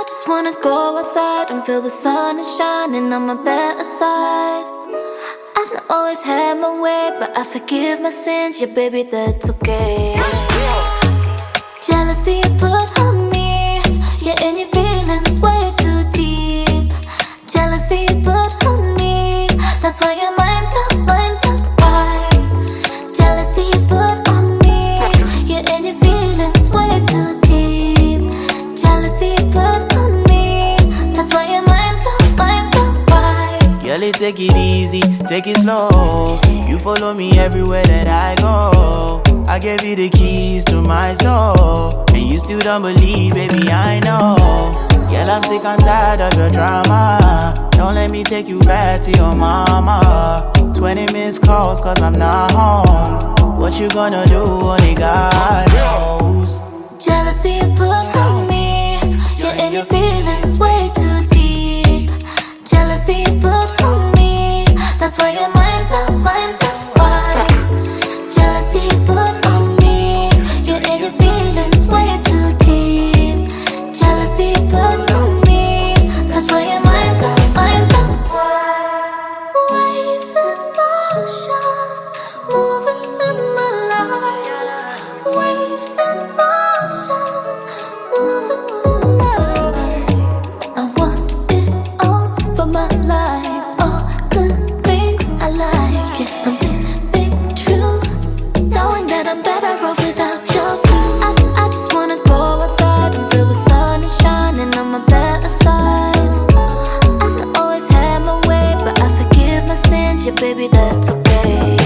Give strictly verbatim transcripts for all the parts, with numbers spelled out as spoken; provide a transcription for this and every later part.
just wanna go outside and feel the sun is shining on my better side. I've not always had my way, but I forgive my sins, yeah baby, that's okay. Jealousy you put on me, yeah, and your feelings way too deep. Jealousy you put on me, that's why your mind's up, mind's up, why? Jealousy you put on me, yeah, and your feelings way too deep. Jealousy you put on me, that's why your mind's up, mind's up, why? Girl, you take it easy, take it slow. You follow me everywhere that I go. I gave you the keys to my soul, and you still don't believe, baby, I know. Girl, I'm sick and tired of your drama. Don't let me take you back to your mama. Twenty missed calls cause I'm not home. What you gonna do, only God knows. Jealousy you put on me, yeah, and your feelings way too deep. Jealousy you put on me, that's why your mind's up, mind's up, why? Jealousy you put on me, yeah, and your feelings way too deep. Jealousy you put on me, that's why your mind's up, mind's up. Waves in motion, moving in my life. Waves in motion, moving in my life. I want it all for my life, all the things I like. Yeah, I'm living true, knowing that I'm better off without your blue. I, I just wanna go outside and feel the sun is shining on my better side. I've not always had my way, but I forgive my sins, yeah baby, that's okay.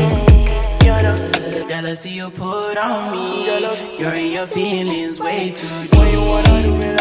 Jealousy you put on me, you're in your feelings way too deep.